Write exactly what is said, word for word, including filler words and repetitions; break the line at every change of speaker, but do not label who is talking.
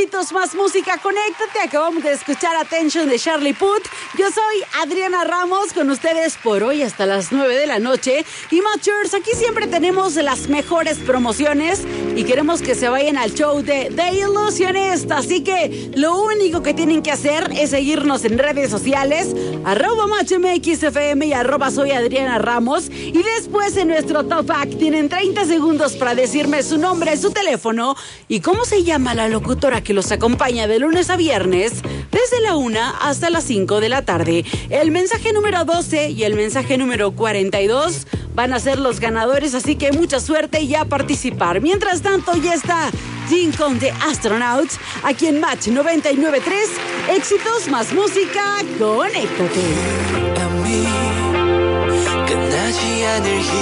Éxitos más música, conéctate. Acabamos de escuchar Attention de Charlie Puth. Yo soy Adriana Ramos, con ustedes por hoy hasta las nueve de la noche. Y Matchers, aquí siempre tenemos las mejores promociones y queremos que se vayan al show de The Illusionist. Así que lo único que tienen que hacer es seguirnos en redes sociales, arroba MatchMXFM y arroba soy Adriana Ramos. Y después en nuestro Top Back tienen treinta segundos para decirme su nombre, su teléfono y cómo se llama la locutora que los acompaña de lunes a viernes desde la una hasta las cinco de la tarde. El mensaje número doce y el mensaje número cuarenta y dos van a ser los ganadores, así que mucha suerte y a participar. Mientras tanto, ya está Jin con The Astronauts aquí en Match noventa y nueve punto tres. Éxitos más música, conéctate.